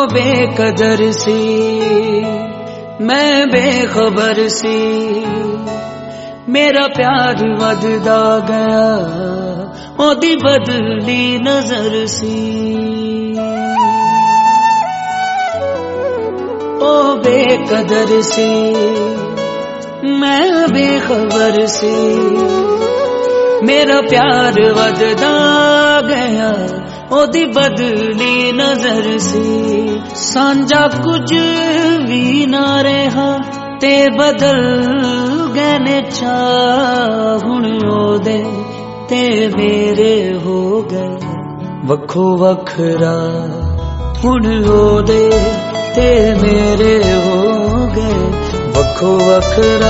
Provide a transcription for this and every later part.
बेकदर सी मैं बेखबर सी मेरा प्यार वधदा गया ओदी बदली नजर सी ओ बेकदर सी मैं बेखबर सी मेरा प्यार वधदा गया ओदी बदली नजर सी सांझा कुछ भी ना रहा ते बदल गए ने चाह हुण ओदे ते मेरे हो गए वखो वखरा हुण ओदे ते मेरे हो गए वखो वखरा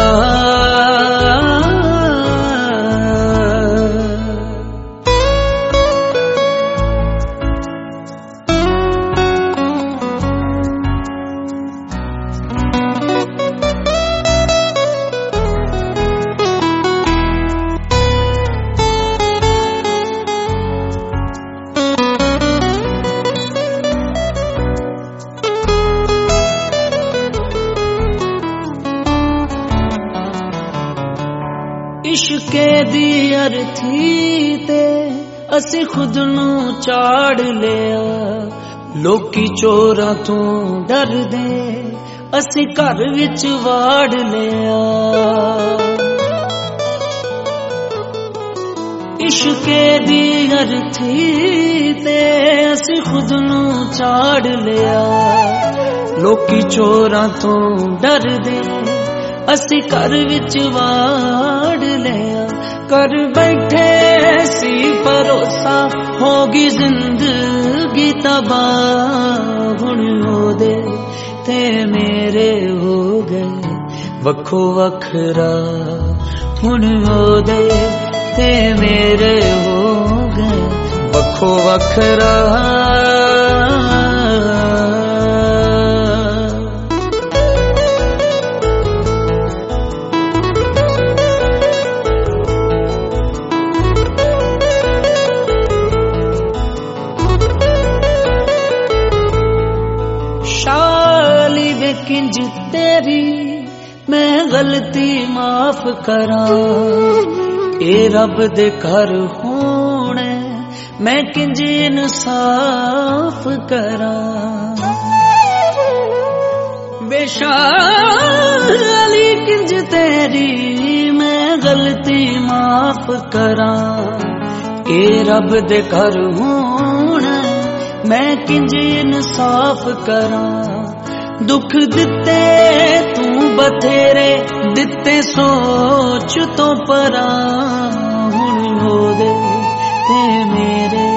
इश्के दी अर्थी ते असी खुद नू चाड़ लिया लोकी चोरां तो डर दे असी घर विच वाड़ लिया इश्के दी अर्थी ते असी खुद नू चाड़ लिया लोकी चोरां तो डर दे असी घर विच वाड़ लिया कर बैठे सी भरोसा होगी जिंदगी तबाह हुण ओदे ते मेरे हो गए वखो वखरा हुण ओदे ते मेरे हो गए वखो वखरा शाली वे किंज तेरी मैं गलती माफ करा ए रब दे घर होने मैं किंज इंसाफ करा बेशाली किंज तेरी मैं गलती माफ करा ए रब दे घर होने मैं किंज इंसाफ करा दुख दिते तू बथेरे दिते सोच तो परा हुण ओदे ते मेरे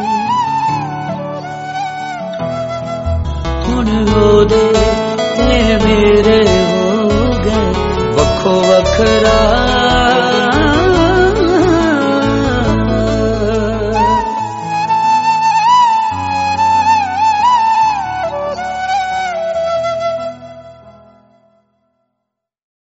हुण ओदे ते मेरे हो गए वखो वखरा